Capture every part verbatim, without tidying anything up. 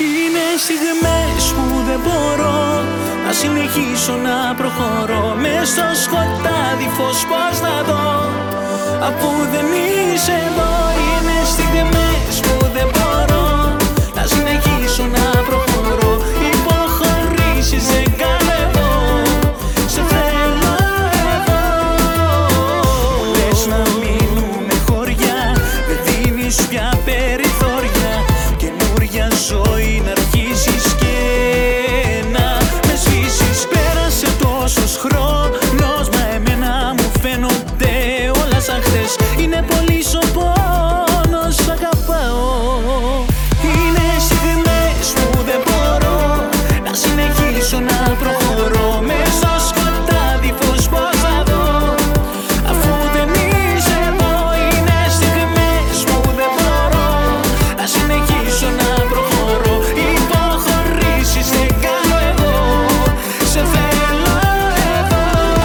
Είναι στιγμές που δεν μπορώ να συνεχίσω να προχωρώ. Μες στο σκοτάδι φως πώς να δω, αφού δεν είσαι εδώ. Είναι στιγμές που δεν μπορώ να συνεχίσω να προχωρώ. Υποχωρήσεις δεν κάνω εγώ, σε θέλω εδώ. Μου λες να μείνουμε χωριά, δεν δίνεις πια περιθώρια. Καινούρια ζωή να αρχίσεις και να με σβήσεις. Πέρασε τόσος χρόνος, μα εμένα μου φαίνονται όλα σαν χθες. Είναι πολύς ο πόνος, αγαπάω. Είναι στιγμές που δεν μπορώ να συνεχίσω να προχωρώ. Μες στο σκοτάδι φως πώς θα δω, αφού δεν είσαι εδώ. Είναι στιγμές που δεν μπορώ να συνεχίσω να προχωρώ. Υποχωρήσεις δεν κάνω εγώ, σε θέλω εδώ.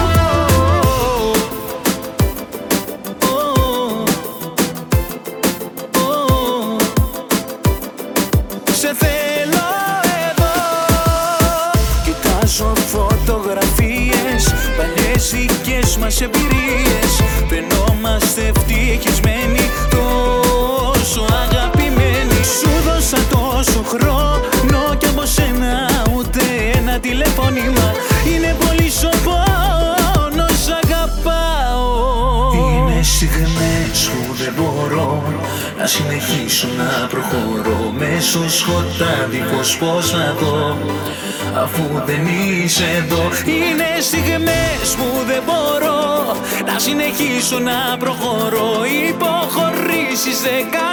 Σε θέλω εδώ. Κοιτάζω φωτογραφίες, παλιές δικές μας εμπειρίες. Φαινόμαστε ευτυχισμένοι, τόσο αγαπημένοι. Σου δώσα τόσο χρόνο κι από σένα ούτε ένα τηλεφώνημα. Είναι πολύ ο πόνος, αγαπάω. Είναι στιγμές που δεν μπορώ να συνεχίσω να προχωρώ. Μες στο σκοτάδι πως πώς να δω, αφού δεν είσαι εδώ. Είναι στιγμές που δεν μπορώ να συνεχίσω να προχωρώ. Υποχωρήσεις δεν κάνω